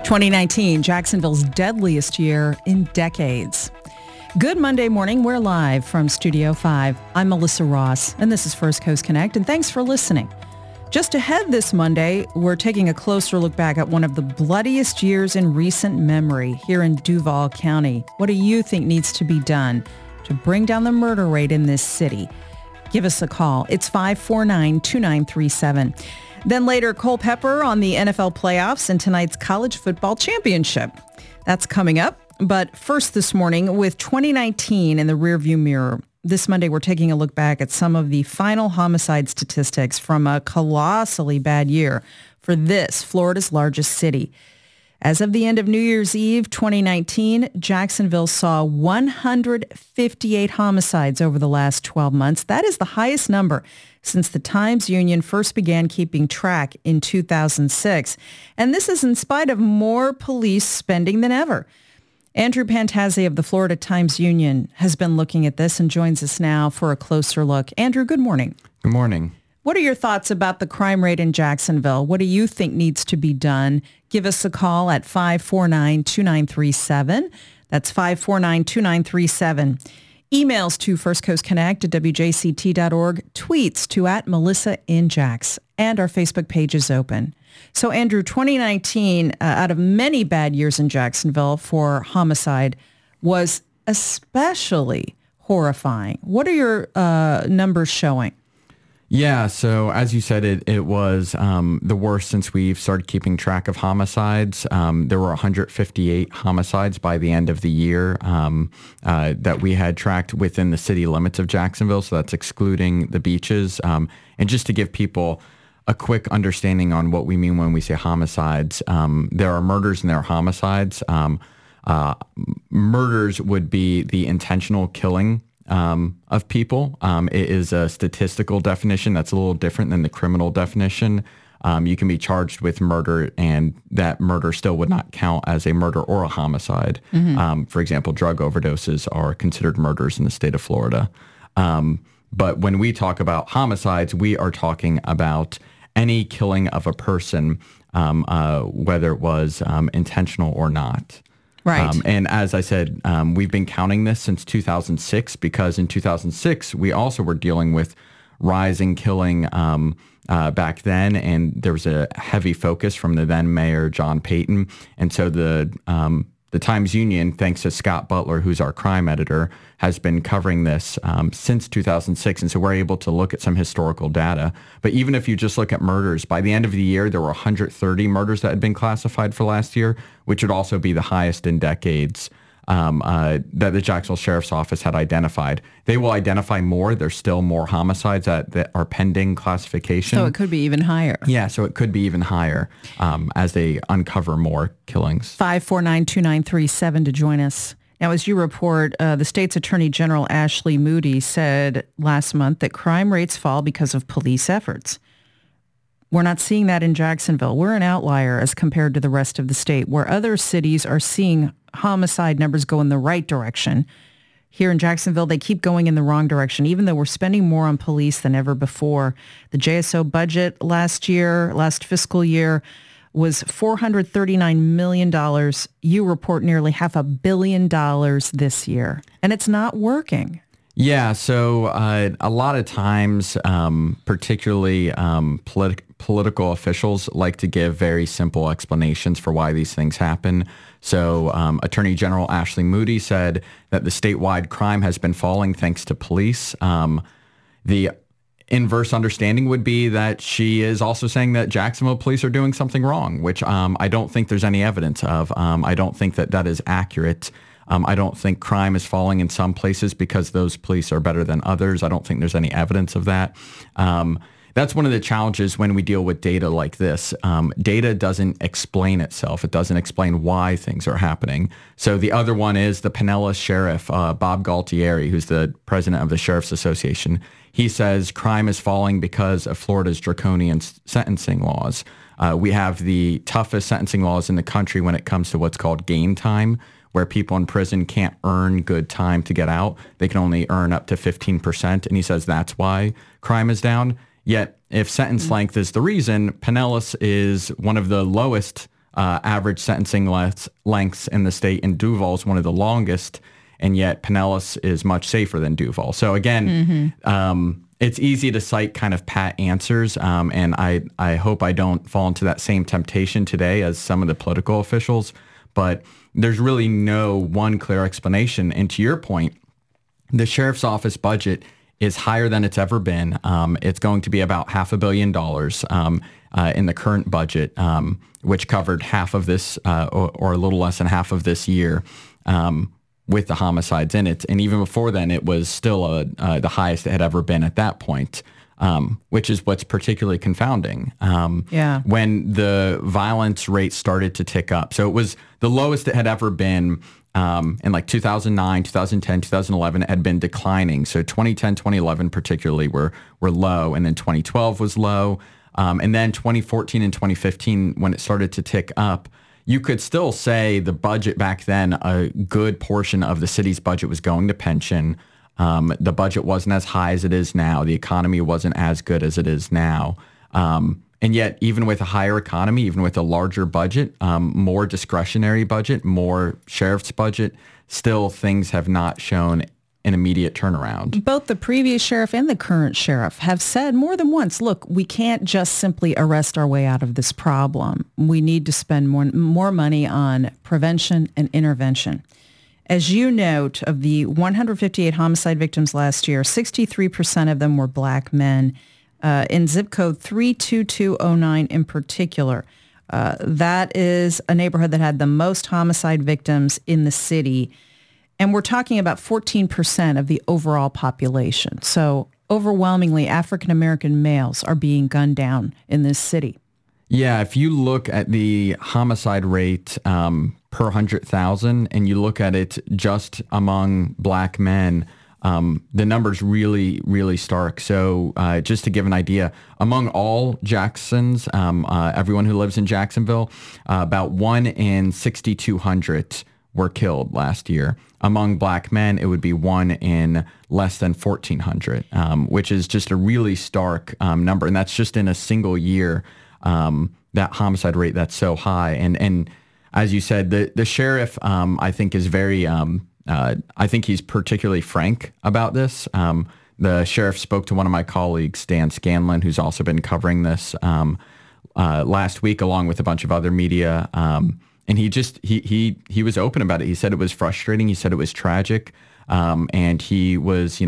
2019, Jacksonville's deadliest year in decades. Good Monday morning. We're live from Studio 5. I'm Melissa Ross, and this is First Coast Connect, and thanks for listening. Just ahead this Monday, we're taking a closer look back at one of the bloodiest years in recent memory here in Duval County. What do you think needs to be done to bring down the murder rate in this city? Give us a call. It's 549-2937. Then later, Culpeper on the NFL playoffs and tonight's college football championship. That's coming up. But first this morning, with 2019 in the rearview mirror, this Monday we're taking a look back at some of the final homicide statistics from a colossally bad year for this, Florida's largest city. As of the end of New Year's Eve 2019, Jacksonville saw 158 homicides over the last 12 months. That is the highest number since the Times-Union first began keeping track in 2006. And this is in spite of more police spending than ever. Andrew Pantazzi of the Florida Times-Union has been looking at this and joins us now for a closer look. Andrew, good morning. Good morning. What are your thoughts about the crime rate in Jacksonville? What do you think needs to be done? Give us a call at 549-2937. That's 549-2937. Emails to firstcoastconnect@wjct.org. Tweets to @MelissaInJax. And our Facebook page is open. So, Andrew, 2019, out of many bad years in Jacksonville for homicide, was especially horrifying. What are your numbers showing? Yeah, so as you said, it was the worst since we've started keeping track of homicides. There were 158 homicides by the end of the year that we had tracked within the city limits of Jacksonville, so that's excluding the beaches. And just to give people a quick understanding on what we mean when we say homicides, there are murders and there are homicides. Murders would be the intentional killing of people. It is a statistical definition that's a little different than the criminal definition. You can be charged with murder and that murder still would not count as a murder or a homicide. Mm-hmm. For example, drug overdoses are considered murders in the state of Florida. But when we talk about homicides, we are talking about any killing of a person, whether it was intentional or not. Right. And as I said, we've been counting this since 2006 because in 2006, we also were dealing with rising killing back then. And there was a heavy focus from the then mayor, John Payton. And so the Times-Union, thanks to Scott Butler, who's our crime editor, has been covering this since 2006. And so we're able to look at some historical data. But even if you just look at murders, by the end of the year, there were 130 murders that had been classified for last year, which would also be the highest in decades that the Jacksonville Sheriff's Office had identified. They will identify more. There's still more homicides that are pending classification. So it could be even higher. Yeah, so it could be even higher as they uncover more killings. 549-2937 to join us. Now, as you report, the state's Attorney General Ashley Moody said last month that crime rates fall because of police efforts. We're not seeing that in Jacksonville. We're an outlier as compared to the rest of the state, where other cities are seeing homicide numbers go in the right direction. Here in Jacksonville, they keep going in the wrong direction, even though we're spending more on police than ever before. The JSO budget last fiscal year, was $439 million. You report nearly $500 million this year, and it's not working. Yeah, so a lot of times, particularly political officials like to give very simple explanations for why these things happen. So Attorney General Ashley Moody said that the statewide crime has been falling thanks to police. The inverse understanding would be that she is also saying that Jacksonville police are doing something wrong, which I don't think there's any evidence of. I don't think that is accurate. I don't think crime is falling in some places because those police are better than others. I don't think there's any evidence of that. That's one of the challenges when we deal with data like this. Data doesn't explain itself. It doesn't explain why things are happening. So the other one is the Pinellas Sheriff, Bob Galtieri, who's the president of the Sheriff's Association. He says crime is falling because of Florida's draconian sentencing laws. We have the toughest sentencing laws in the country when it comes to what's called gain time, where people in prison can't earn good time to get out. They can only earn up to 15%. And he says that's why crime is down. Yet if sentence length is the reason, Pinellas is one of the lowest average sentencing lengths in the state, and Duval is one of the longest, and yet Pinellas is much safer than Duval. So again, it's easy to cite kind of pat answers, and I hope I don't fall into that same temptation today as some of the political officials, but there's really no one clear explanation. And to your point, the sheriff's office budget is higher than it's ever been. It's going to be about $500 million in the current budget, which covered half of this or a little less than half of this year with the homicides in it. And even before then, it was still the highest it had ever been at that point, which is what's particularly confounding. When the violence rate started to tick up. So it was the lowest it had ever been in like 2009, 2010, 2011, it had been declining. So 2010, 2011 particularly were low, and then 2012 was low. And then 2014 and 2015, when it started to tick up, you could still say the budget back then, a good portion of the city's budget was going to pension. The budget wasn't as high as it is now. The economy wasn't as good as it is now. And yet, even with a higher economy, even with a larger budget, more discretionary budget, more sheriff's budget, still things have not shown an immediate turnaround. Both the previous sheriff and the current sheriff have said more than once, look, we can't just simply arrest our way out of this problem. We need to spend more money on prevention and intervention. As you note, of the 158 homicide victims last year, 63% of them were black men. In zip code 32209 in particular, that is a neighborhood that had the most homicide victims in the city. And we're talking about 14% of the overall population. So overwhelmingly, African-American males are being gunned down in this city. Yeah, if you look at the homicide rate per 100,000 and you look at it just among black men, the number's really, really stark. So just to give an idea, among all Jacksons, everyone who lives in Jacksonville, about 1 in 6,200 were killed last year. Among black men, it would be 1 in less than 1,400, which is just a really stark number. And that's just in a single year, that homicide rate that's so high. And as you said, the sheriff, I think, is very... I think he's particularly frank about this. The sheriff spoke to one of my colleagues, Dan Scanlon, who's also been covering this last week, along with a bunch of other media. And he was open about it. He said it was frustrating. He said it was tragic. And he was,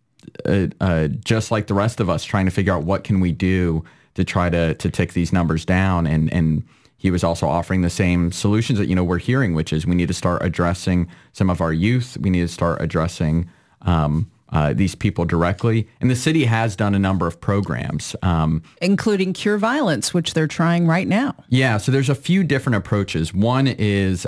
just like the rest of us, trying to figure out what can we do to try to take these numbers down. And he was also offering the same solutions that, we're hearing, which is we need to start addressing some of our youth. We need to start addressing these people directly. And the city has done a number of programs. Including Cure Violence, which they're trying right now. Yeah, so there's a few different approaches. One is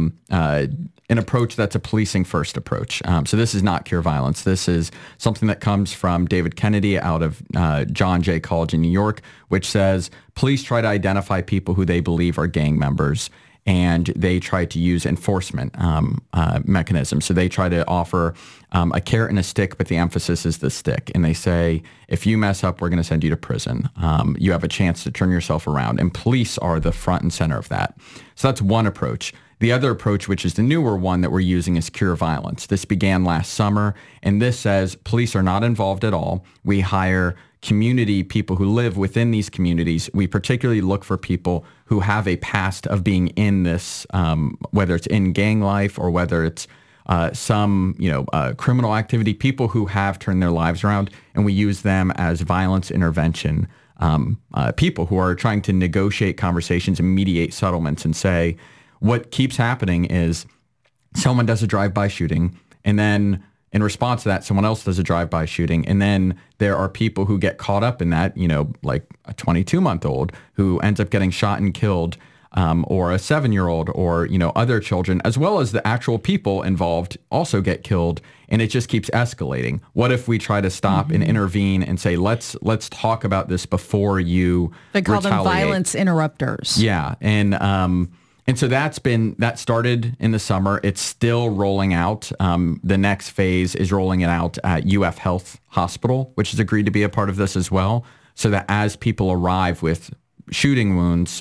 an approach that's a policing first approach. So this is not Cure Violence. This is something that comes from David Kennedy out of John Jay College in New York, which says police try to identify people who they believe are gang members, and they try to use enforcement mechanisms. So they try to offer a carrot and a stick, but the emphasis is the stick. And they say, if you mess up, we're going to send you to prison. You have a chance to turn yourself around. And police are the front and center of that. So that's one approach. The other approach, which is the newer one that we're using, is Cure Violence. This began last summer, and this says police are not involved at all. We hire community people who live within these communities. We particularly look for people who have a past of being in this, whether it's in gang life or whether it's some criminal activity, people who have turned their lives around, and we use them as violence intervention people who are trying to negotiate conversations and mediate settlements and say, what keeps happening is someone does a drive-by shooting, and then in response to that, someone else does a drive-by shooting, and then there are people who get caught up in that, like a 22-month-old who ends up getting shot and killed, or a 7-year-old, or, other children, as well as the actual people involved also get killed, and it just keeps escalating. What if we try to stop and intervene and say, let's talk about this before you They call them violence interrupters. Yeah, and so that started in the summer. It's still rolling out. The next phase is rolling it out at UF Health Hospital, which has agreed to be a part of this as well, so that as people arrive with shooting wounds,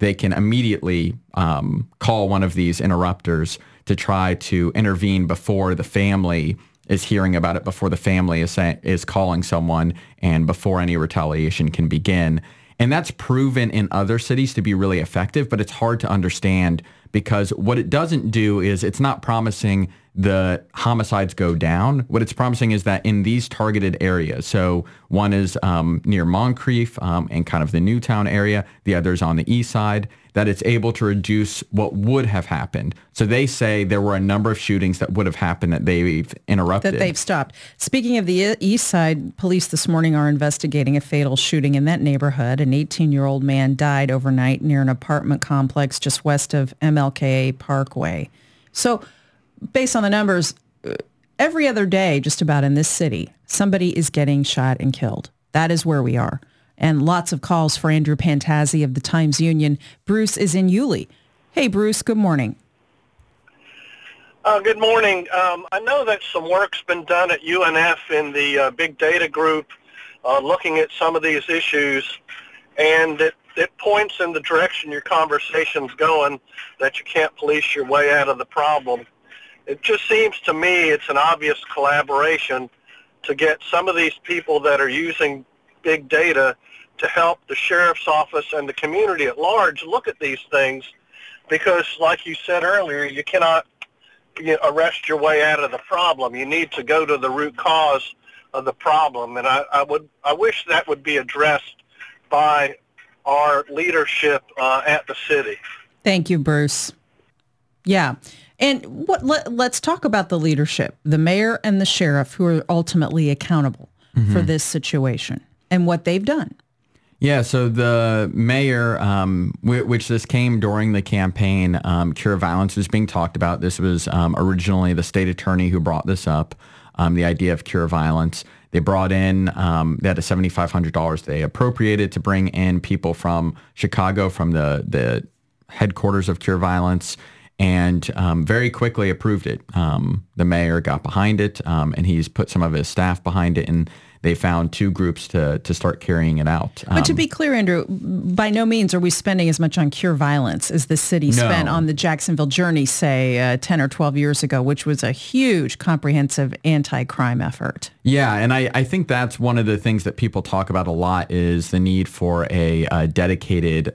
they can immediately call one of these interrupters to try to intervene before the family is hearing about it, before the family is calling someone, and before any retaliation can begin. And that's proven in other cities to be really effective, but it's hard to understand because what it doesn't do is it's not promising the homicides go down. What it's promising is that in these targeted areas, so one is near Moncrief and kind of the Newtown area, the other is on the east side, that it's able to reduce what would have happened. So they say there were a number of shootings that would have happened that they've interrupted. That they've stopped. Speaking of the east side, police this morning are investigating a fatal shooting in that neighborhood. An 18-year-old man died overnight near an apartment complex just west of MLK Parkway. So based on the numbers, every other day just about in this city, somebody is getting shot and killed. That is where we are. And lots of calls for Andrew Pantazzi of the Times-Union. Bruce is in Yulee. Hey, Bruce, good morning. Good morning. I know that some work's been done at UNF in the big data group looking at some of these issues, and it points in the direction your conversation's going, that you can't police your way out of the problem. It just seems to me it's an obvious collaboration to get some of these people that are using big data to help the sheriff's office and the community at large look at these things, because like you said earlier, you cannot arrest your way out of the problem. You need to go to the root cause of the problem, and I wish that would be addressed by our leadership at the city. Thank you, Bruce. Yeah. And let's talk about the leadership, the mayor and the sheriff, who are ultimately accountable for this situation and what they've done. Yeah, so the mayor, which this came during the campaign, Cure Violence was being talked about. This was originally the state attorney who brought this up, the idea of Cure Violence. They brought in, they had a $7,500 they appropriated to bring in people from Chicago, from the headquarters of Cure Violence, and very quickly approved it. The mayor got behind it, and he's put some of his staff behind it, and they found two groups to start carrying it out. But to be clear, Andrew, by no means are we spending as much on Cure Violence as the city spent on the Jacksonville Journey, say, 10 or 12 years ago, which was a huge, comprehensive anti-crime effort. Yeah, and I think that's one of the things that people talk about a lot is the need for a dedicated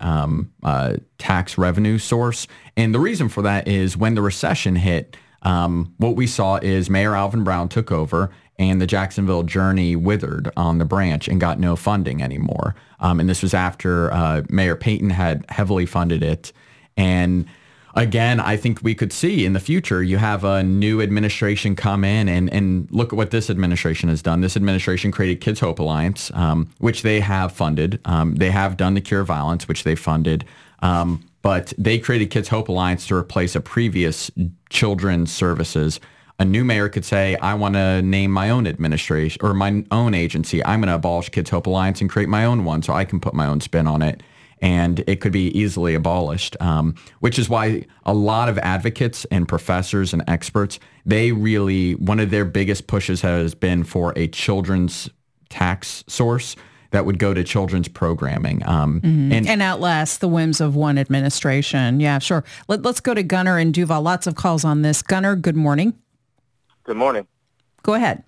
tax revenue source. And the reason for that is when the recession hit, what we saw is Mayor Alvin Brown took over, and the Jacksonville Journey withered on the branch and got no funding anymore. And this was after Mayor Payton had heavily funded it. And again, I think we could see in the future, you have a new administration come in and look at what this administration has done. This administration created Kids Hope Alliance, which they have funded. They have done the Cure Violence, which they funded. But they created Kids Hope Alliance to replace a previous children's services. A new mayor could say, I want to name my own administration or my own agency. I'm going to abolish Kids Hope Alliance and create my own one so I can put my own spin on it. And it could be easily abolished, which is why a lot of advocates and professors and experts, they really, one of their biggest pushes has been for a children's tax source that would go to children's programming. And outlast the whims of one administration. Yeah, sure. Let's go to Gunnar in Duval. Lots of calls on this. Gunnar, good morning. Good morning. Go ahead.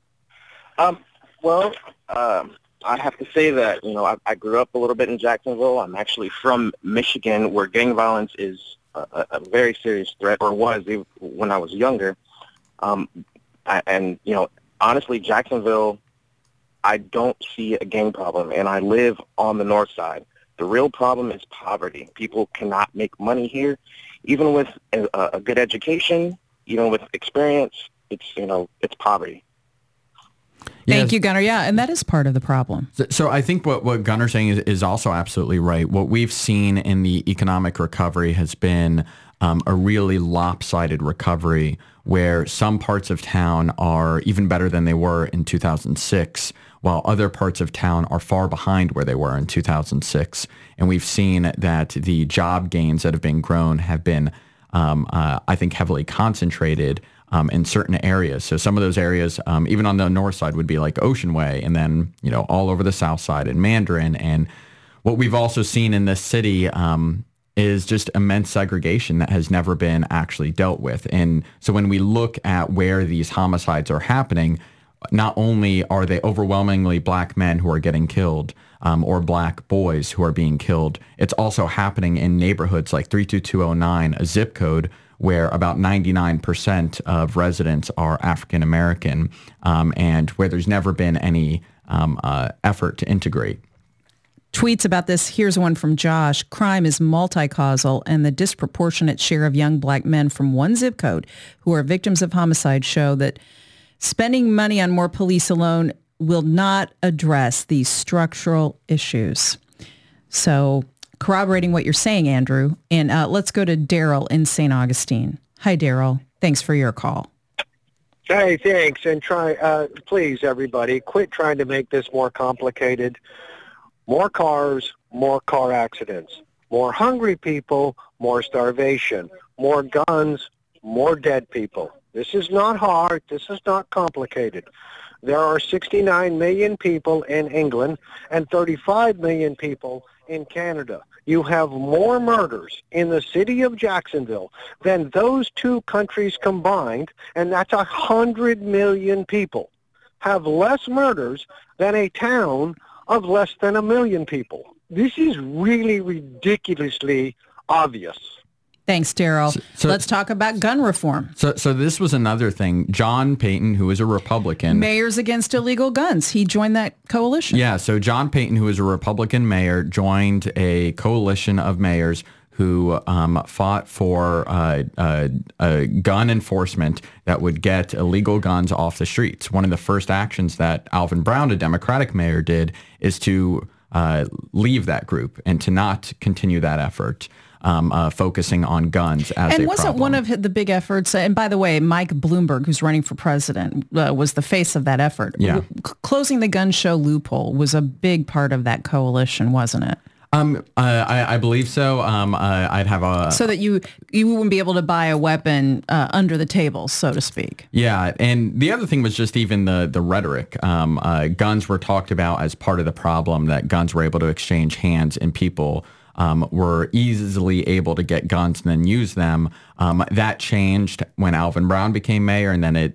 I have to say that, I grew up a little bit in Jacksonville. I'm actually from Michigan, where gang violence is a very serious threat, or was when I was younger. Honestly, Jacksonville, I don't see a gang problem, and I live on the north side. The real problem is poverty. People cannot make money here, even with a good education, even with experience. It's poverty. Thank you, Gunnar. Yeah, and that is part of the problem. So I think what Gunnar's saying is also absolutely right. What we've seen in the economic recovery has been a really lopsided recovery where some parts of town are even better than they were in 2006, while other parts of town are far behind where they were in 2006. And we've seen that the job gains that have been grown have been, I think, heavily concentrated in certain areas. So some of those areas, even on the north side, would be like Ocean Way, and then, all over the south side in Mandarin. And what we've also seen in this city is just immense segregation that has never been actually dealt with. And so when we look at where these homicides are happening, not only are they overwhelmingly black men who are getting killed, or black boys who are being killed, it's also happening in neighborhoods like 32209, a zip code where about 99% of residents are African American, and where there's never been any effort to integrate. Tweets about this. Here's one from Josh. Crime is multi-causal, and the disproportionate share of young black men from one zip code who are victims of homicide show that spending money on more police alone will not address these structural issues. So corroborating what you're saying, Andrew, and let's go to Daryl in St. Augustine. Hi, Daryl. Thanks for your call. Hey, thanks. And please, everybody, quit trying to make this more complicated. More cars, more car accidents. More hungry people, more starvation. More guns, more dead people. This is not hard. This is not complicated. There are 69 million people in England and 35 million people in Canada. You have more murders in the city of Jacksonville than those two countries combined, and that's 100 million people. Have less murders than a town of less than 1 million people. This is really ridiculously obvious. Thanks, Daryl. So let's talk about gun reform. So this was another thing. John Payton, who is a Republican. Mayors Against Illegal Guns. He joined that coalition. Yeah, so John Payton, who is a Republican mayor, joined a coalition of mayors who fought for gun enforcement that would get illegal guns off the streets. One of the first actions that Alvin Brown, a Democratic mayor, did is to leave that group and to not continue that effort. Focusing on guns as and a wasn't problem. One of the big efforts, and by the way, Mike Bloomberg, who's running for president, was the face of that effort. Yeah. Closing the gun show loophole was a big part of that coalition, wasn't it? I believe so. I'd have a... So that you wouldn't be able to buy a weapon under the table, so to speak. Yeah, and the other thing was just even the rhetoric. Guns were talked about as part of the problem, that guns were able to exchange hands and people were easily able to get guns and then use them. That changed when Alvin Brown became mayor, and then it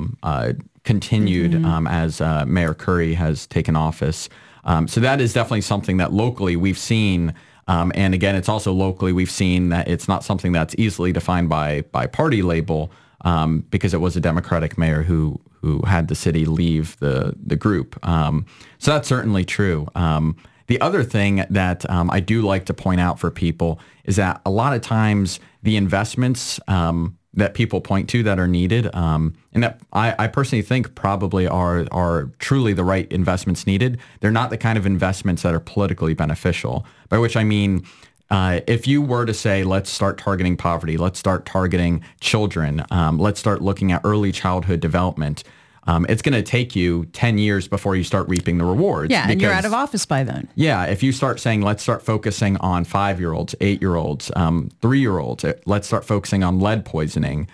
continued as Mayor Curry has taken office. So that is definitely something that locally we've seen. And again, it's also locally we've seen that it's not something that's easily defined by party label, because it was a Democratic mayor who had the city leave the group. So that's certainly true. The other thing that I do like to point out for people is that a lot of times the investments that people point to that are needed, and that I personally think probably are truly the right investments needed, they're not the kind of investments that are politically beneficial. By which I mean, if you were to say, let's start targeting poverty, let's start targeting children, let's start looking at early childhood development, it's going to take you 10 years before you start reaping the rewards. Yeah, and you're out of office by then. Yeah, if you start saying, let's start focusing on 5-year-olds, 8-year-olds, 3-year-olds, let's start focusing on lead poisoning,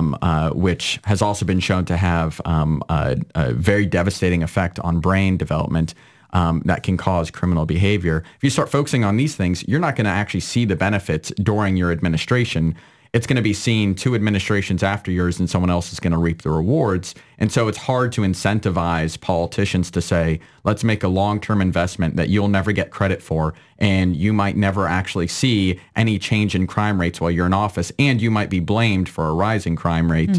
which has also been shown to have a very devastating effect on brain development that can cause criminal behavior. If you start focusing on these things, you're not going to actually see the benefits during your administration. It's going to be seen 2 administrations after yours, and someone else is going to reap the rewards. And so it's hard to incentivize politicians to say, let's make a long-term investment that you'll never get credit for, and you might never actually see any change in crime rates while you're in office, and you might be blamed for a rising crime rate.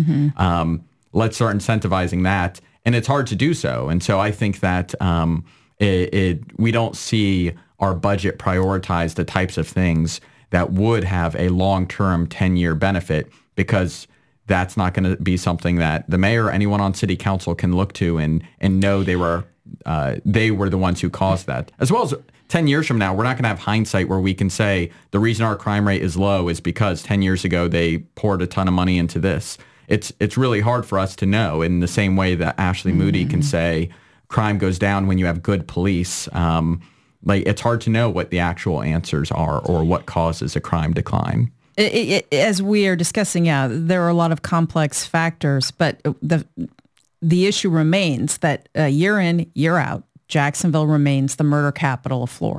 Let's start incentivizing that. And it's hard to do so. And so I think that we don't see our budget prioritize the types of things that would have a long-term 10-year benefit, because that's not going to be something that the mayor or anyone on city council can look to and know they were the ones who caused that. As well as 10 years from now, we're not going to have hindsight where we can say the reason our crime rate is low is because 10 years ago they poured a ton of money into this. It's really hard for us to know, in the same way that Ashley Moody can say crime goes down when you have good police. It's hard to know what the actual answers are or what causes a crime decline. As we are discussing, there are a lot of complex factors, but the issue remains that year in, year out, Jacksonville remains the murder capital of Florida.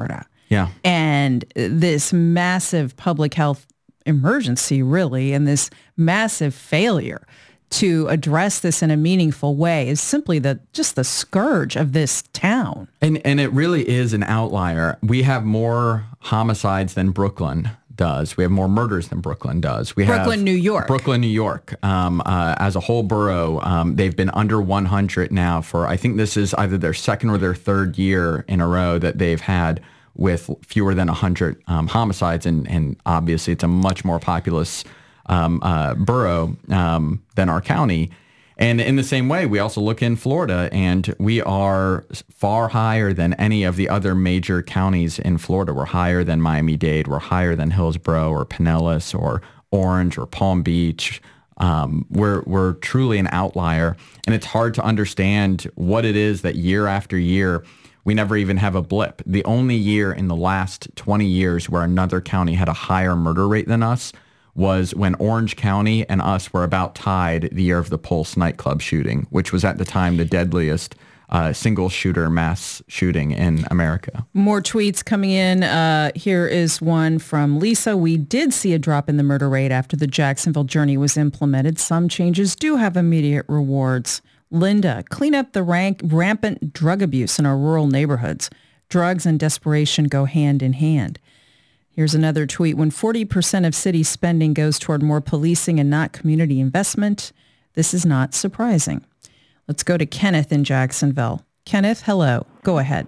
Yeah. And this massive public health emergency, really, and this massive failure to address this in a meaningful way is simply just the scourge of this town. And it really is an outlier. We have more homicides than Brooklyn does. We have more murders than Brooklyn does. Brooklyn, New York. Brooklyn, New York. As a whole borough, they've been under 100 now for, I think this is either their second or their third year in a row that they've had with fewer than 100 homicides. And obviously it's a much more populous borough than our county. And in the same way, we also look in Florida, and we are far higher than any of the other major counties in Florida. We're higher than Miami-Dade. We're higher than Hillsborough or Pinellas or Orange or Palm Beach. We're truly an outlier, and it's hard to understand what it is that year after year we never even have a blip. The only year in the last 20 years where another county had a higher murder rate than us was when Orange County and us were about tied the year of the Pulse nightclub shooting, which was at the time the deadliest single shooter mass shooting in America. More tweets coming in. Here is one from Lisa. We did see a drop in the murder rate after the Jacksonville Journey was implemented. Some changes do have immediate rewards. Linda, clean up the rampant drug abuse in our rural neighborhoods. Drugs and desperation go hand in hand. Here's another tweet. When 40% of city spending goes toward more policing and not community investment, this is not surprising. Let's go to Kenneth in Jacksonville. Kenneth, hello. Go ahead.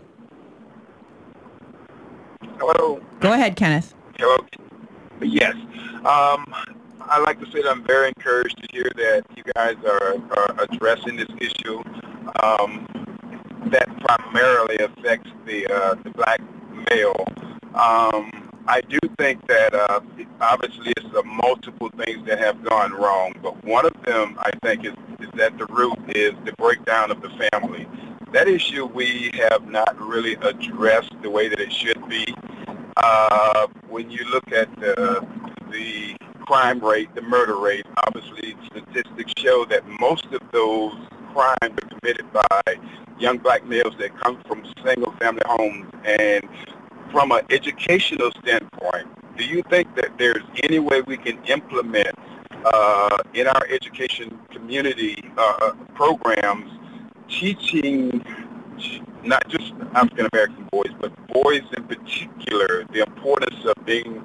Hello. Go ahead, Kenneth. Hello. Yes. I'd like to say that I'm very encouraged to hear that you guys are addressing this issue that primarily affects the black male. I do think that obviously it's multiple things that have gone wrong, but one of them I think is at the root is the breakdown of the family. That issue we have not really addressed the way that it should be. When you look at the crime rate, the murder rate, obviously statistics show that most of those crimes are committed by young black males that come from single-family homes. And from an educational standpoint, do you think that there's any way we can implement in our education community programs teaching not just African American boys, but boys in particular, the importance of being,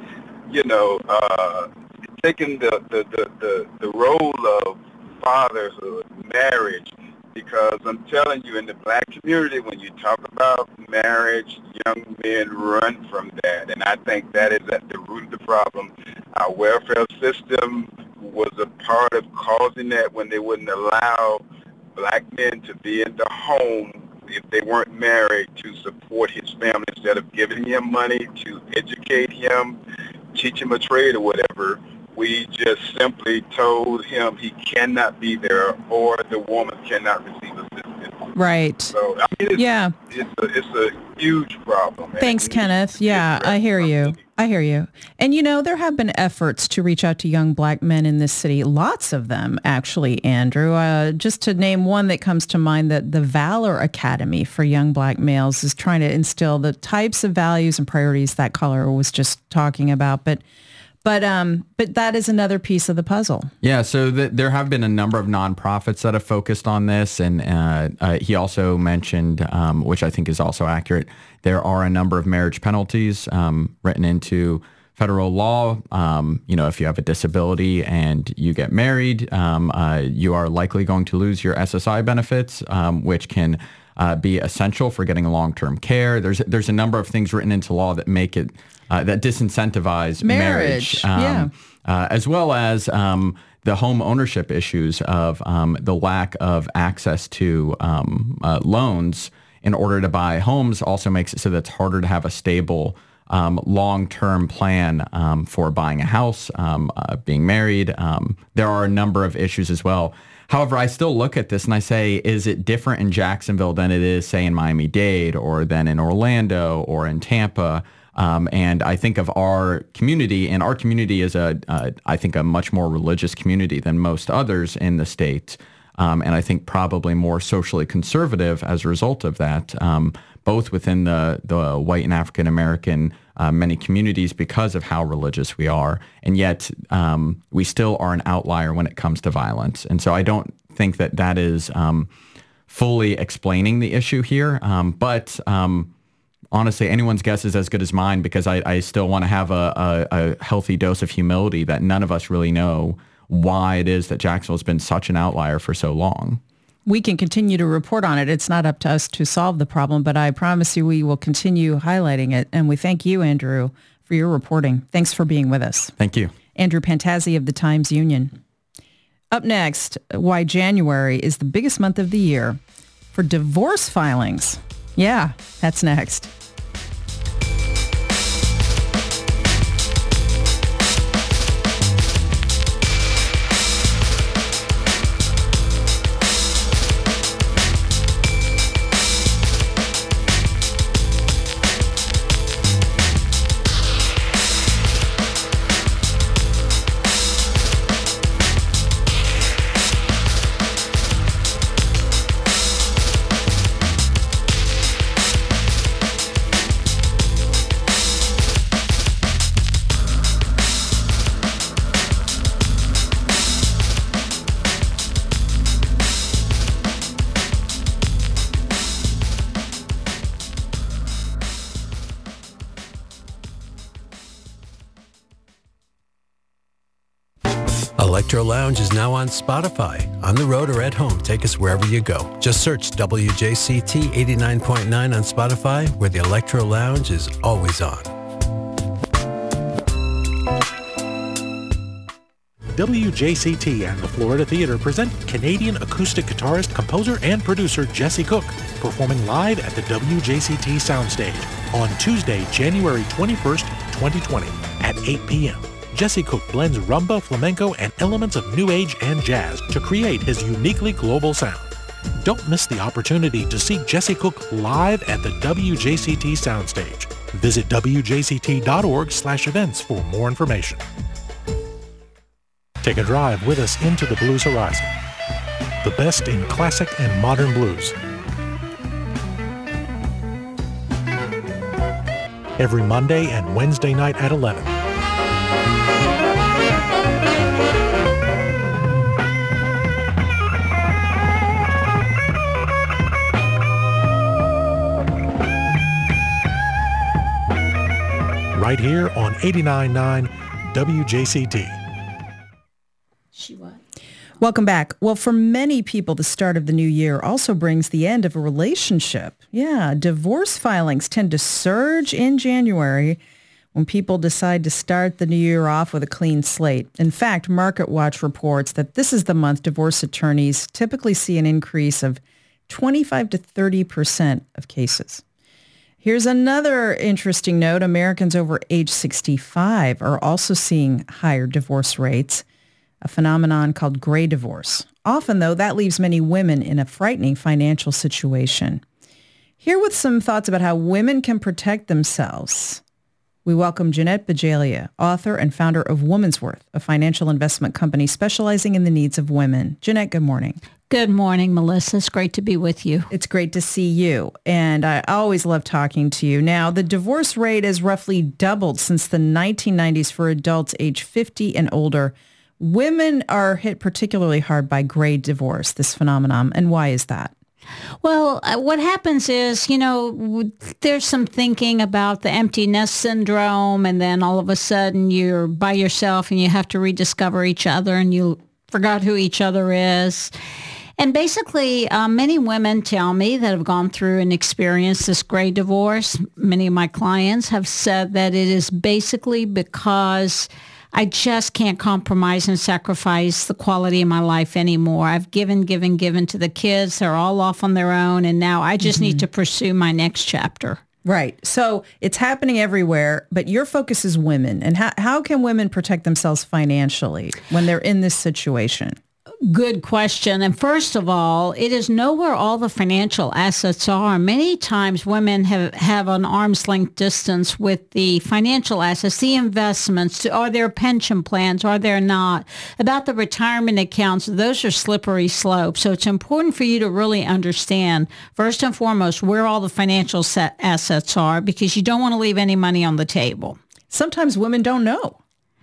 taking the role of fatherhood, marriage? Because I'm telling you, in the black community, when you talk about marriage, young men run from that. And I think that is at the root of the problem. Our welfare system was a part of causing that when they wouldn't allow black men to be in the home if they weren't married to support his family instead of giving him money to educate him, teach him a trade or whatever. We just simply told him he cannot be there or the woman cannot receive assistance. Right. So, I mean, it's a huge problem. Thanks, Kenneth. Yeah, I hear you. And, there have been efforts to reach out to young black men in this city. Lots of them, actually, Andrew. Just to name one that comes to mind, that the Valor Academy for young black males is trying to instill the types of values and priorities that caller was just talking about. But that is another piece of the puzzle. Yeah, so there have been a number of nonprofits that have focused on this, and he also mentioned, which I think is also accurate, there are a number of marriage penalties written into federal law. If you have a disability and you get married, you are likely going to lose your SSI benefits, which can be essential for getting long-term care. There's a number of things written into law that make it that disincentivize marriage. As well as the home ownership issues of the lack of access to loans in order to buy homes also makes it so that it's harder to have a stable long-term plan for buying a house, being married. There are a number of issues as well. However, I still look at this and I say, is it different in Jacksonville than it is, say, in Miami-Dade or than in Orlando or in Tampa? And I think of our community, and our community is I think a much more religious community than most others in the state. and I think probably more socially conservative as a result of that, both within the white and African American many communities because of how religious we are. And yet we still are an outlier when it comes to violence. And so I don't think that is fully explaining the issue here. But honestly, anyone's guess is as good as mine, because I still want to have a healthy dose of humility that none of us really know why it is that Jacksonville's been such an outlier for so long. We can continue to report on it. It's not up to us to solve the problem, but I promise you we will continue highlighting it. And we thank you, Andrew, for your reporting. Thanks for being with us. Thank you. Andrew Pantazzi of the Times-Union. Up next, why January is the biggest month of the year for divorce filings. Yeah, that's next. Electro Lounge is now on Spotify. On the road or at home, take us wherever you go. Just search WJCT 89.9 on Spotify, where the Electro Lounge is always on. WJCT and the Florida Theater present Canadian acoustic guitarist, composer, and producer Jesse Cook, performing live at the WJCT Soundstage on Tuesday, January 21st, 2020 at 8 p.m. Jesse Cook blends rumba, flamenco, and elements of new age and jazz to create his uniquely global sound. Don't miss the opportunity to see Jesse Cook live at the WJCT Soundstage. Visit wjct.org/events for more information. Take a drive with us into the blues horizon. The best in classic and modern blues. Every Monday and Wednesday night at 11. Right here on 89.9 WJCT. Welcome back. Well, for many people, the start of the new year also brings the end of a relationship. Yeah, divorce filings tend to surge in January when people decide to start the new year off with a clean slate. In fact, MarketWatch reports that this is the month divorce attorneys typically see an increase of 25 to 30% of cases. Here's another interesting note. Americans over age 65 are also seeing higher divorce rates, a phenomenon called gray divorce. Often, though, that leaves many women in a frightening financial situation. Here with some thoughts about how women can protect themselves, we welcome Jeanette Bajalia, author and founder of Woman's Worth, a financial investment company specializing in the needs of women. Jeanette, good morning. Good morning, Melissa. It's great to be with you. It's great to see you, and I always love talking to you. Now, the divorce rate has roughly doubled since the 1990s for adults age 50 and older. Women are hit particularly hard by gray divorce, this phenomenon, and why is that? Well, what happens is, there's some thinking about the empty nest syndrome, and then all of a sudden you're by yourself and you have to rediscover each other and you forgot who each other is. And basically, many women tell me that have gone through and experienced this gray divorce. Many of my clients have said that it is basically because I just can't compromise and sacrifice the quality of my life anymore. I've given to the kids. They're all off on their own. And now I just need to pursue my next chapter. Right. So it's happening everywhere, but your focus is women. And how can women protect themselves financially when they're in this situation? good question. And first of all, it is know where all the financial assets are. Many times women have an arm's length distance with the financial assets, the investments. Are there pension plans? Are there not? About the retirement accounts, those are slippery slopes. So it's important for you to really understand, first and foremost, where all the financial assets are, because you don't want to leave any money on the table. Sometimes women don't know.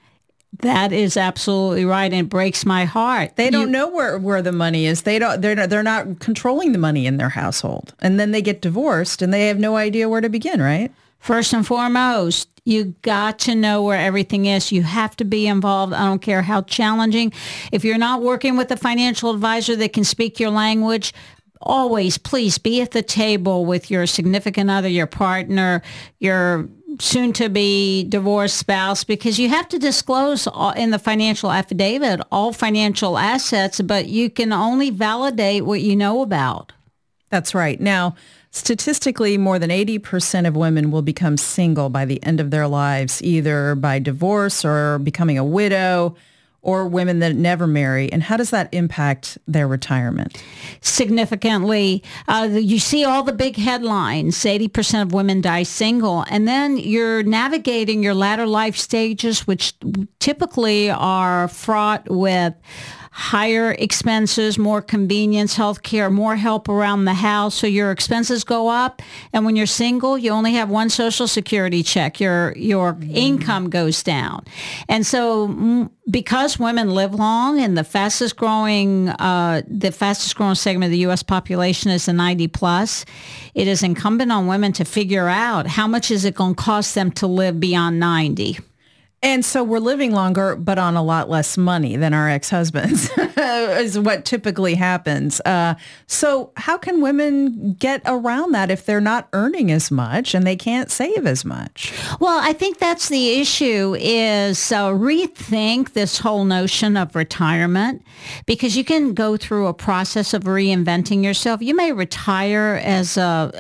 That is absolutely right, and it breaks my heart. They don't know where the money is. They're not controlling the money in their household, and then they get divorced, and they have no idea where to begin. Right? First and foremost, you got to know where everything is. You have to be involved. I don't care how challenging. If you're not working with a financial advisor that can speak your language, always, please be at the table with your significant other, your partner, your soon-to-be divorced spouse, because you have to disclose in the financial affidavit all financial assets, but you can only validate what you know about. That's right. Now, statistically, more than 80% of women will become single by the end of their lives, either by divorce or becoming a widow, or women that never marry. And how does that impact their retirement? Significantly. You see all the big headlines, 80% of women die single. And then you're navigating your latter life stages, which typically are fraught with higher expenses, more convenience, healthcare, more help around the house. So your expenses go up. And when you're single, you only have one Social Security check. Your income goes down. And so because women live long and the fastest growing segment of the U.S. population is the 90 plus, it is incumbent on women to figure out how much is it going to cost them to live beyond 90. And so we're living longer, but on a lot less money than our ex-husbands is what typically happens. So how can women get around that if they're not earning as much and they can't save as much? Well, I think that's the issue is rethink this whole notion of retirement, because you can go through a process of reinventing yourself. You may retire as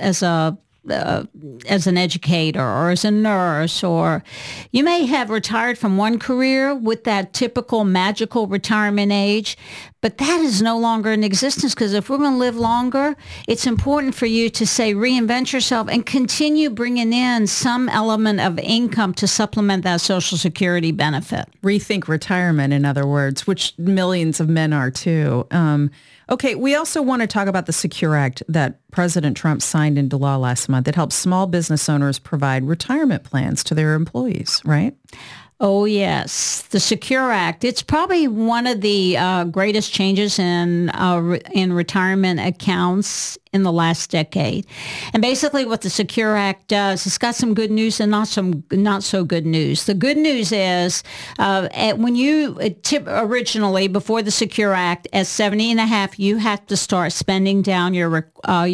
an educator or as a nurse, or you may have retired from one career with that typical magical retirement age, but that is no longer in existence, because if we're going to live longer, it's important for you to say reinvent yourself and continue bringing in some element of income to supplement that Social Security benefit. Rethink retirement, in other words, which millions of men are too. Okay, we also want to talk about the Secure Act that President Trump signed into law last month. It helps small business owners provide retirement plans to their employees, right? Oh, yes. The Secure Act. It's probably one of the greatest changes in retirement accounts in the last decade. And basically what the Secure Act does, it's got some good news and not so good news. The good news is when you originally, before the Secure Act, at 70 and a half, you have to start spending down your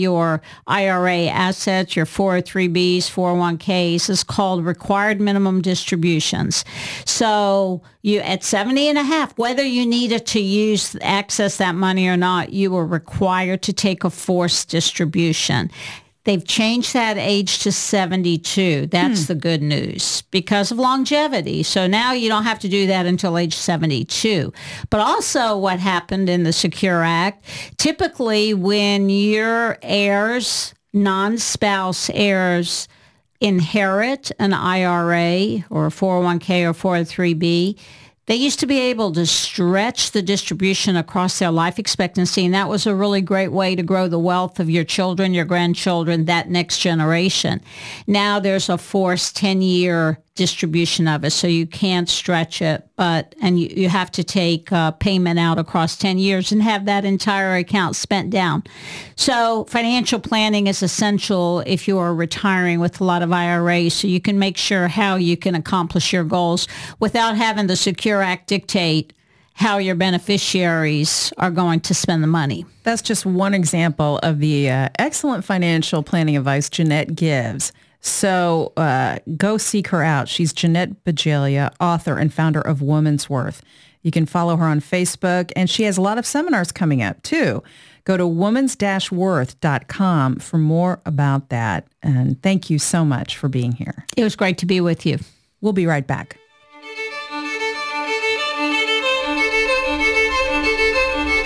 IRA assets, your 403Bs, 401Ks. It's called required minimum distributions. So you at 70 and a half, whether you needed to access that money or not, you were required to take a forced distribution. They've changed that age to 72. That's the good news because of longevity. So now you don't have to do that until age 72. But also what happened in the Secure Act, typically when your heirs, non-spouse heirs, inherit an IRA or a 401k or 403b, they used to be able to stretch the distribution across their life expectancy, and that was a really great way to grow the wealth of your children, your grandchildren, that next generation. Now there's a forced 10-year distribution of it, so you can't stretch it, and you have to take payment out across 10 years and have that entire account spent down. So financial planning is essential if you are retiring with a lot of IRAs, so you can make sure how you can accomplish your goals without having the Secure Act dictate how your beneficiaries are going to spend the money. That's just one example of the excellent financial planning advice Jeanette gives. So go seek her out. She's Jeanette Bajalia, author and founder of Woman's Worth. You can follow her on Facebook, and she has a lot of seminars coming up, too. Go to womans-worth.com for more about that. And thank you so much for being here. It was great to be with you. We'll be right back.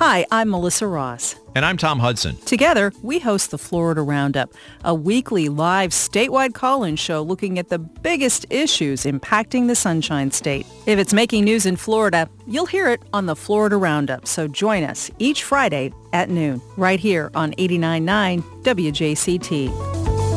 Hi, I'm Melissa Ross. And I'm Tom Hudson. Together, we host the Florida Roundup, a weekly live statewide call-in show looking at the biggest issues impacting the Sunshine State. If it's making news in Florida, you'll hear it on the Florida Roundup. So join us each Friday at noon, right here on 89.9 WJCT.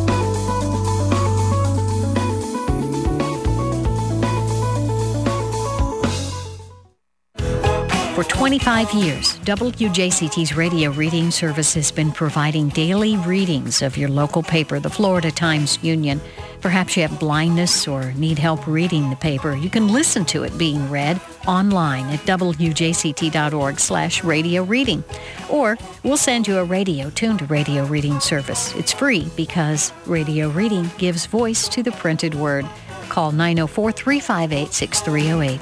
For 25 years, WJCT's radio reading service has been providing daily readings of your local paper, the Florida Times-Union. Perhaps you have blindness or need help reading the paper. You can listen to it being read online at wjct.org/radio reading. Or we'll send you a radio-tuned radio reading service. It's free because radio reading gives voice to the printed word. Call 904-358-6308.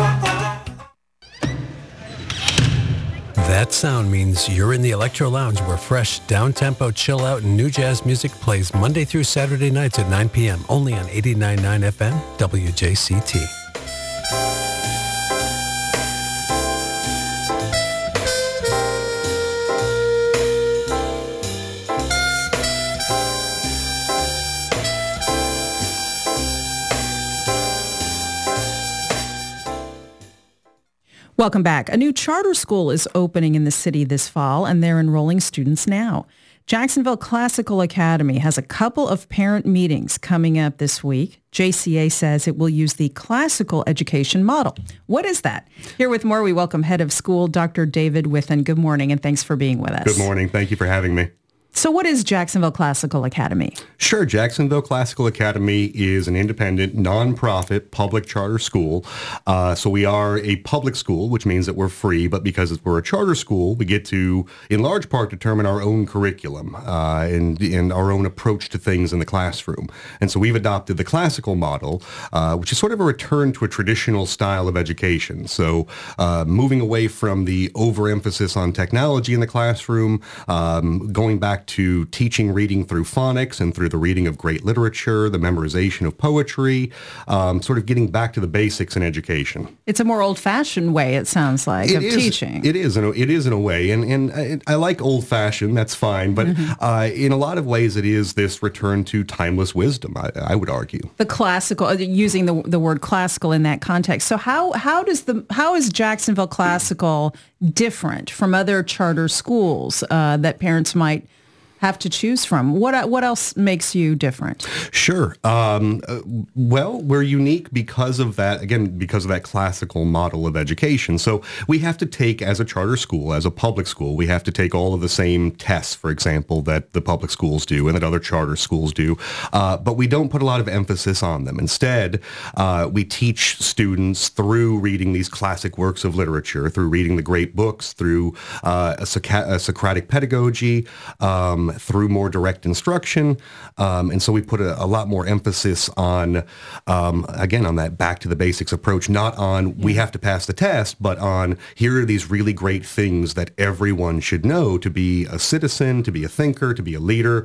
That sound means you're in the Electro Lounge where fresh, down-tempo, chill-out, and new jazz music plays Monday through Saturday nights at 9 p.m. only on 89.9 FM, WJCT. Welcome back. A new charter school is opening in the city this fall, and they're enrolling students now. Jacksonville Classical Academy has a couple of parent meetings coming up this week. JCA says it will use the classical education model. What is that? Here with more, we welcome Head of School, Dr. David Withen. Good morning, and thanks for being with us. Good morning. Thank you for having me. So what is Jacksonville Classical Academy? Sure. Jacksonville Classical Academy is an independent, nonprofit public charter school. So we are a public school, which means that we're free, but because we're a charter school, we get to, in large part, determine our own curriculum and our own approach to things in the classroom. And so we've adopted the classical model, which is sort of a return to a traditional style of education. So moving away from the overemphasis on technology in the classroom, going back to teaching reading through phonics and through the reading of great literature, the memorization of poetry, sort of getting back to the basics in education. It's a more old-fashioned way, it sounds like, of teaching. It is in a way, and I like old-fashioned, that's fine, but in a lot of ways it is this return to timeless wisdom, I would argue. The classical, using the word classical in that context. So how is Jacksonville Classical different from other charter schools that parents might have to choose from? What else makes you different? Sure. Well, we're unique because of that classical model of education. So we have to take, as a charter school, as a public school, we have to take all of the same tests, for example, that the public schools do and that other charter schools do, but we don't put a lot of emphasis on them. Instead, we teach students through reading these classic works of literature, through reading the great books, through a Socratic pedagogy, through more direct instruction. And so we put a lot more emphasis on, again, on that back to the basics approach, not on we have to pass the test, but on here are these really great things that everyone should know to be a citizen, to be a thinker, to be a leader.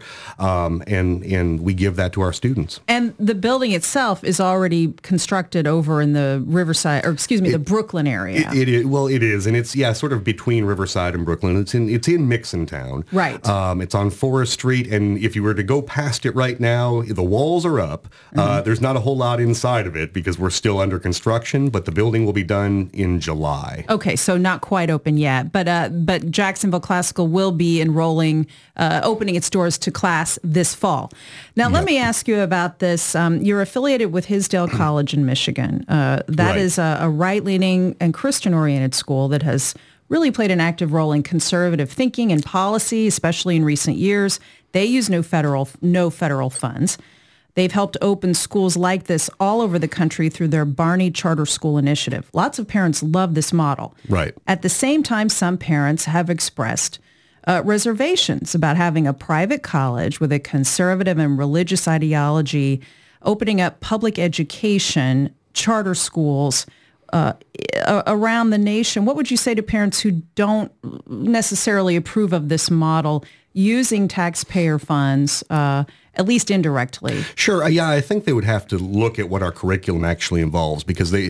And we give that to our students. And the building itself is already constructed over in the the Brooklyn area. It is. And it's, sort of between Riverside and Brooklyn. It's in Mixontown. Right. It's on Forest Street, and if you were to go past it right now, the walls are up. There's not a whole lot inside of it because we're still under construction, but the building will be done in July. Okay, so not quite open yet, but Jacksonville Classical will be opening its doors to class this fall. Now, let me ask you about this. You're affiliated with Hinsdale College in Michigan. That is a right-leaning and Christian-oriented school that has really played an active role in conservative thinking and policy, especially in recent years. They use no federal funds. They've helped open schools like this all over the country through their Barney Charter School initiative. Lots of parents love this model. Right. At the same time, some parents have expressed reservations about having a private college with a conservative and religious ideology opening up public education, charter schools, around the nation. What would you say to parents who don't necessarily approve of this model using taxpayer funds, at least indirectly. Sure. Yeah, I think they would have to look at what our curriculum actually involves, because there's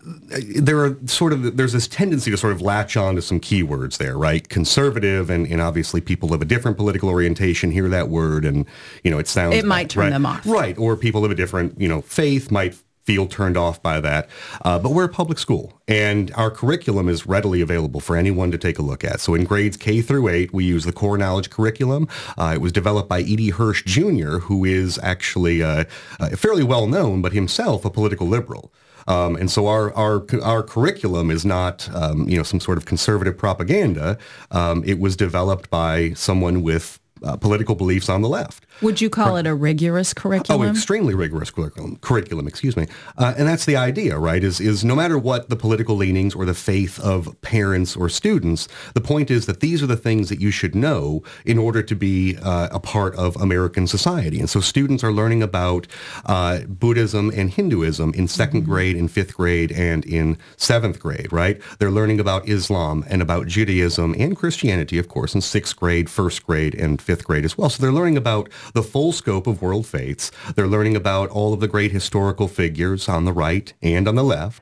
this tendency to sort of latch on to some keywords there, right? Conservative, and obviously people of a different political orientation hear that word, and it sounds it might turn them off, right? Or people of a different faith might feel turned off by that. But we're a public school, and our curriculum is readily available for anyone to take a look at. So in grades K through 8, we use the core knowledge curriculum. It was developed by E.D. Hirsch Jr., who is actually fairly well known, but himself a political liberal. And so our curriculum is not, some sort of conservative propaganda. It was developed by someone with political beliefs on the left. Would you call it a rigorous curriculum? Oh, extremely rigorous curriculum, excuse me. And that's the idea, right, is no matter what the political leanings or the faith of parents or students, the point is that these are the things that you should know in order to be a part of American society. And so students are learning about Buddhism and Hinduism in second grade, in fifth grade, and in seventh grade, right? They're learning about Islam and about Judaism and Christianity, of course, in sixth grade, first grade, and fifth grade as well. So they're learning about the full scope of world faiths. They're learning about all of the great historical figures on the right and on the left.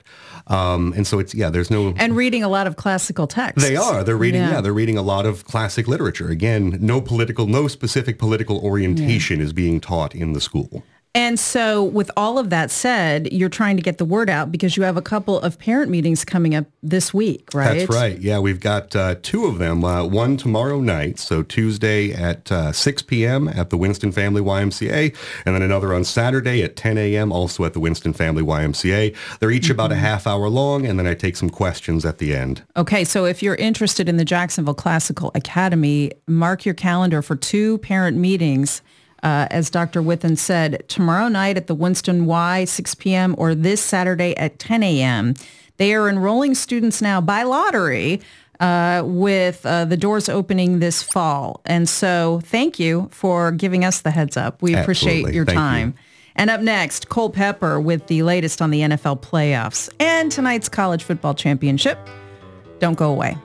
And so there's no... And reading a lot of classical texts. They are. They're reading, they're reading a lot of classic literature. Again, no specific political orientation is being taught in the school. And so with all of that said, you're trying to get the word out because you have a couple of parent meetings coming up this week, right? That's right. Yeah, we've got two of them. One tomorrow night, so Tuesday at 6 p.m. at the Winston Family YMCA, and then another on Saturday at 10 a.m. also at the Winston Family YMCA. They're each about a half hour long, and then I take some questions at the end. Okay, so if you're interested in the Jacksonville Classical Academy, mark your calendar for two parent meetings. As Dr. Withen said, tomorrow night at the Winston Y, 6 p.m., or this Saturday at 10 a.m. They are enrolling students now by lottery with the doors opening this fall. And so thank you for giving us the heads up. We appreciate your time. And up next, Cole Pepper with the latest on the NFL playoffs and tonight's college football championship. Don't go away.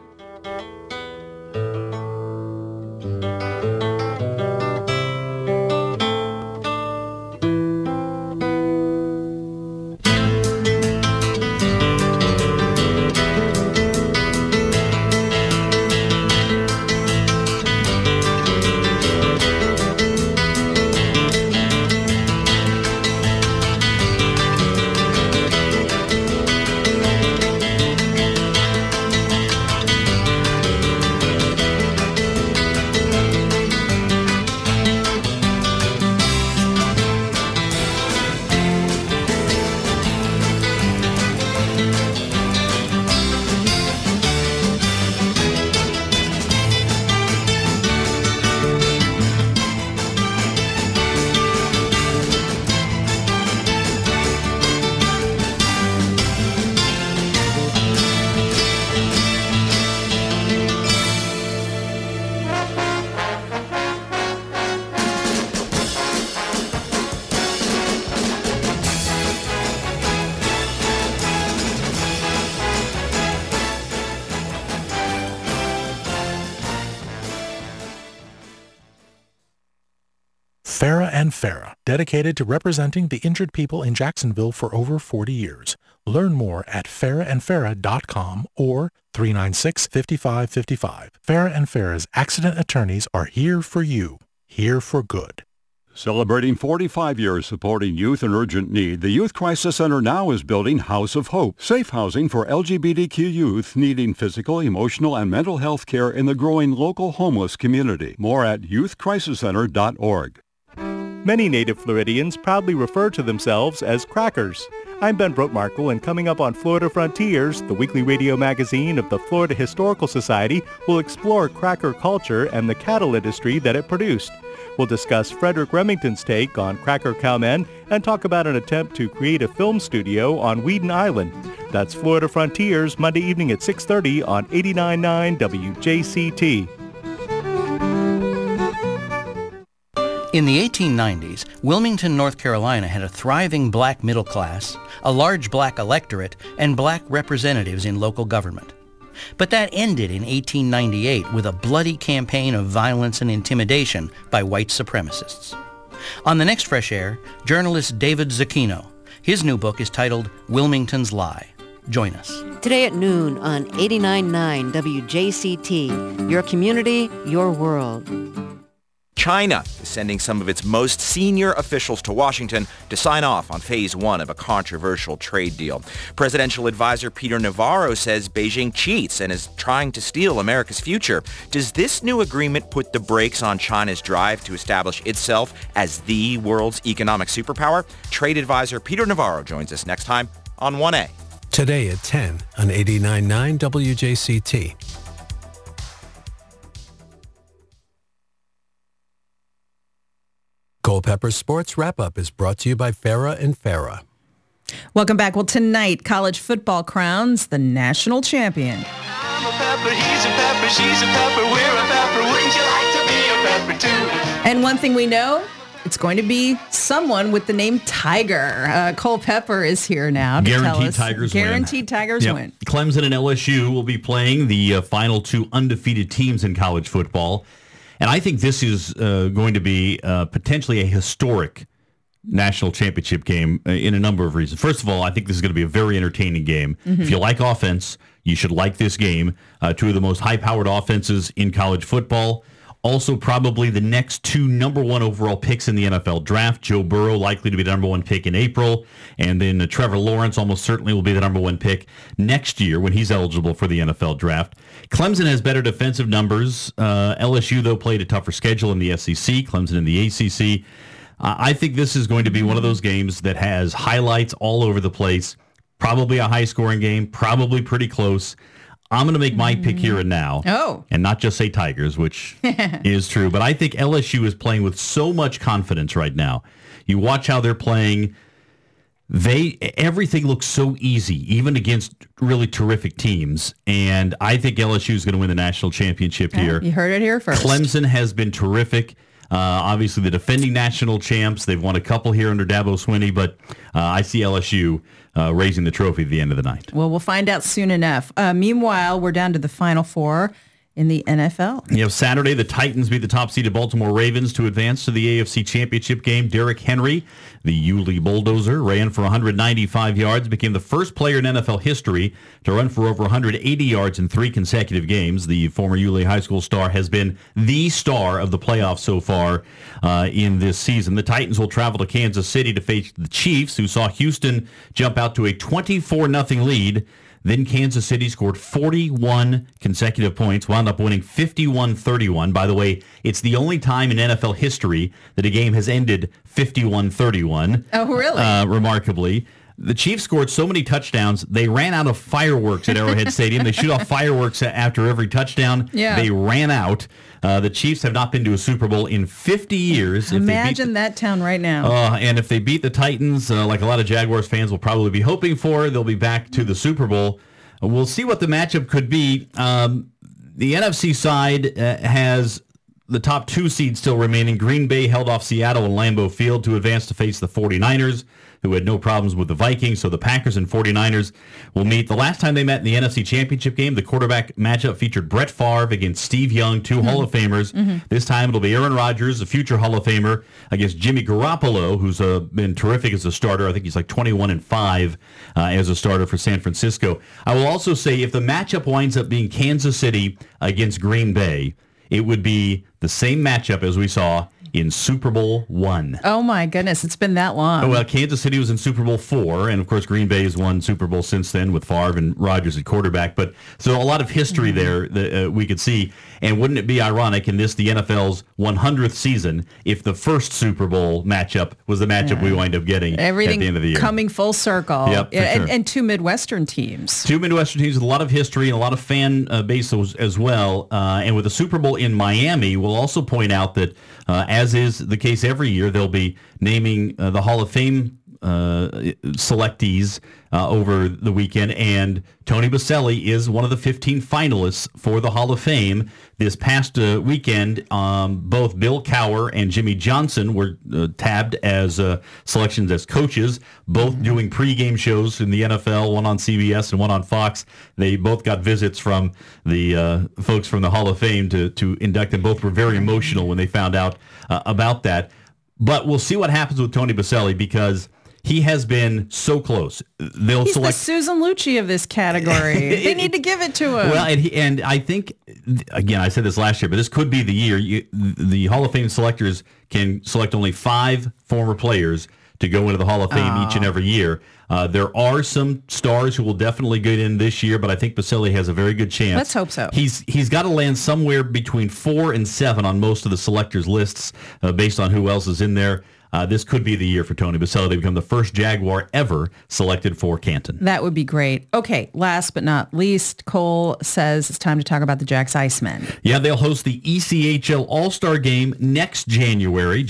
Farah and Farah, dedicated to representing the injured people in Jacksonville for over 40 years. Learn more at farahandfarah.com or 396-5555. Farah and Farah's accident attorneys are here for you, here for good. Celebrating 45 years supporting youth in urgent need, the Youth Crisis Center now is building House of Hope, safe housing for LGBTQ youth needing physical, emotional, and mental health care in the growing local homeless community. More at youthcrisiscenter.org. Many native Floridians proudly refer to themselves as crackers. I'm Ben Brotmarkle, and coming up on Florida Frontiers, the weekly radio magazine of the Florida Historical Society will explore cracker culture and the cattle industry that it produced. We'll discuss Frederick Remington's take on cracker cowmen and talk about an attempt to create a film studio on Weeden Island. That's Florida Frontiers, Monday evening at 6:30 on 89.9 WJCT. In the 1890s, Wilmington, North Carolina had a thriving black middle class, a large black electorate, and black representatives in local government. But that ended in 1898 with a bloody campaign of violence and intimidation by white supremacists. On the next Fresh Air, journalist David Zucchino. His new book is titled Wilmington's Lie. Join us. Today at noon on 89.9 WJCT, your community, your world. China is sending some of its most senior officials to Washington to sign off on phase one of a controversial trade deal. Presidential advisor Peter Navarro says Beijing cheats and is trying to steal America's future. Does this new agreement put the brakes on China's drive to establish itself as the world's economic superpower? Trade advisor Peter Navarro joins us next time on 1A. Today at 10 on 89.9 WJCT. Culpepper Sports Wrap-Up is brought to you by Farah and Farah. Welcome back. Well, tonight, college football crowns the national champion. I'm a pepper, he's a pepper, she's a pepper, we're a pepper. Wouldn't you like to be a pepper too? And one thing we know, it's going to be someone with the name Tiger. Cole Pepper is here now to tell us. Guaranteed Tigers win. Clemson and LSU will be playing the final two undefeated teams in college football. And I think this is going to be potentially a historic national championship game in a number of reasons. First of all, I think this is going to be a very entertaining game. Mm-hmm. If you like offense, you should like this game. Two of the most high-powered offenses in college football. Also, probably the next two number one overall picks in the NFL draft. Joe Burrow likely to be the number one pick in April. And then Trevor Lawrence almost certainly will be the number one pick next year when he's eligible for the NFL draft. Clemson has better defensive numbers. LSU, though, played a tougher schedule in the SEC. Clemson in the ACC. I think this is going to be one of those games that has highlights all over the place. Probably a high-scoring game. Probably pretty close. I'm going to make my pick here and now. Oh. And not just say Tigers, which is true. But I think LSU is playing with so much confidence right now. You watch how they're playing. Everything looks so easy, even against really terrific teams. And I think LSU is going to win the national championship here. You heard it here first. Clemson has been terrific. Obviously, the defending national champs. They've won a couple here under Dabo Swinney, but I see LSU raising the trophy at the end of the night. Well, we'll find out soon enough. Meanwhile, we're down to the Final Four in the NFL. You know, Saturday, the Titans beat the top-seeded Baltimore Ravens to advance to the AFC Championship game. Derrick Henry, the Yulee Bulldozer, ran for 195 yards, became the first player in NFL history to run for over 180 yards in 3 consecutive games. The former Yulee High School star has been the star of the playoffs so far in this season. The Titans will travel to Kansas City to face the Chiefs, who saw Houston jump out to a 24-0 lead. Then Kansas City scored 41 consecutive points, wound up winning 51-31. By the way, it's the only time in NFL history that a game has ended 51-31. Oh, really? Remarkably. The Chiefs scored so many touchdowns, they ran out of fireworks at Arrowhead Stadium. They shoot off fireworks after every touchdown. Yeah. They ran out. The Chiefs have not been to a Super Bowl in 50 years. Imagine that town right now. And if they beat the Titans, like a lot of Jaguars fans will probably be hoping for, they'll be back to the Super Bowl. We'll see what the matchup could be. The NFC side has the top 2 seeds still remaining. Green Bay held off Seattle in Lambeau Field to advance to face the 49ers, who had no problems with the Vikings. So the Packers and 49ers will meet. The last time they met in the NFC Championship game, the quarterback matchup featured Brett Favre against Steve Young, 2 Hall of Famers. Mm-hmm. This time it'll be Aaron Rodgers, a future Hall of Famer, against Jimmy Garoppolo, who's been terrific as a starter. I think he's like 21-5 as a starter for San Francisco. I will also say if the matchup winds up being Kansas City against Green Bay, it would be the same matchup as we saw in Super Bowl I. Oh, my goodness. It's been that long. Well, Kansas City was in Super Bowl IV, and, of course, Green Bay has won Super Bowl since then with Favre and Rodgers at quarterback. But so a lot of history there that we could see. And wouldn't it be ironic in this, the NFL's 100th season, if the first Super Bowl matchup was the matchup we wind up getting Everything at the end of the year? Coming full circle. Yep, sure. And 2 Midwestern teams. 2 Midwestern teams with a lot of history and a lot of fan base as well. And with the Super Bowl in Miami, we'll also point out that, as is the case every year, they'll be naming the Hall of Fame selectees over the weekend, and Tony Boselli is one of the 15 finalists for the Hall of Fame. This past weekend, both Bill Cowher and Jimmy Johnson were tabbed as selections as coaches, both doing pregame shows in the NFL, one on CBS and one on Fox. They both got visits from the folks from the Hall of Fame to induct them. Both were very emotional when they found out about that. But we'll see what happens with Tony Boselli, because he has been so close. He's the Susan Lucci of this category. They need to give it to him. Well, and I think, again, I said this last year, but this could be the year. The Hall of Fame selectors can select only 5 former players to go into the Hall of Fame each and every year. There are some stars who will definitely get in this year, but I think Boselli has a very good chance. Let's hope so. He's got to land somewhere between 4 and 7 on most of the selectors' lists based on who else is in there. This could be the year for Tony Boselli to become the first Jaguar ever selected for Canton. That would be great. Okay, last but not least, Cole says it's time to talk about the Jacks Icemen. Yeah, they'll host the ECHL All-Star Game next January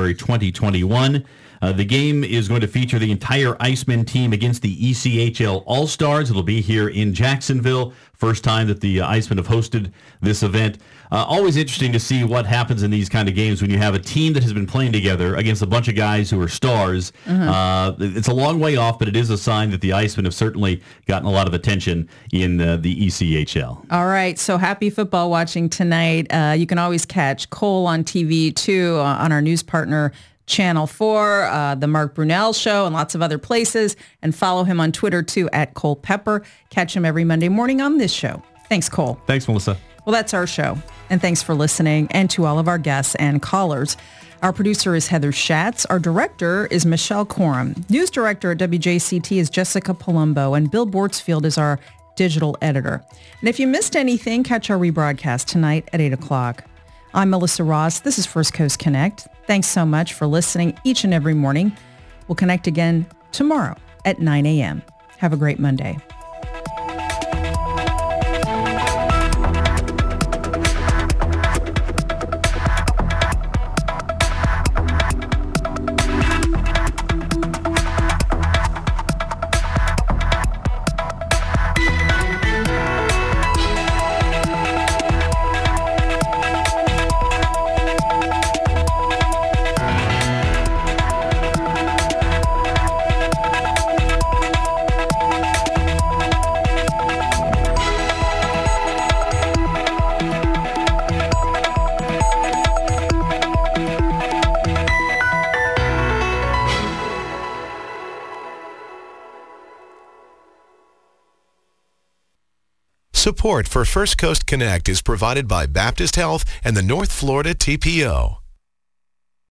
2021. The game is going to feature the entire Icemen team against the ECHL All-Stars. It'll be here in Jacksonville. First time that the Icemen have hosted this event. Always interesting to see what happens in these kind of games when you have a team that has been playing together against a bunch of guys who are stars. It's a long way off, but it is a sign that the Icemen have certainly gotten a lot of attention in the ECHL. All right, so happy football watching tonight. You can always catch Cole on TV, too, on our news partner, Channel 4, The Mark Brunell Show, and lots of other places. And follow him on Twitter, too, at Cole Pepper. Catch him every Monday morning on this show. Thanks, Cole. Thanks, Melissa. Well, that's our show. And thanks for listening, and to all of our guests and callers. Our producer is Heather Schatz. Our director is Michelle Coram. News director at WJCT is Jessica Palumbo. And Bill Bortsfield is our digital editor. And if you missed anything, catch our rebroadcast tonight at 8 o'clock. I'm Melissa Ross. This is First Coast Connect. Thanks so much for listening each and every morning. We'll connect again tomorrow at 9 a.m. Have a great Monday. Support for First Coast Connect is provided by Baptist Health and the North Florida TPO.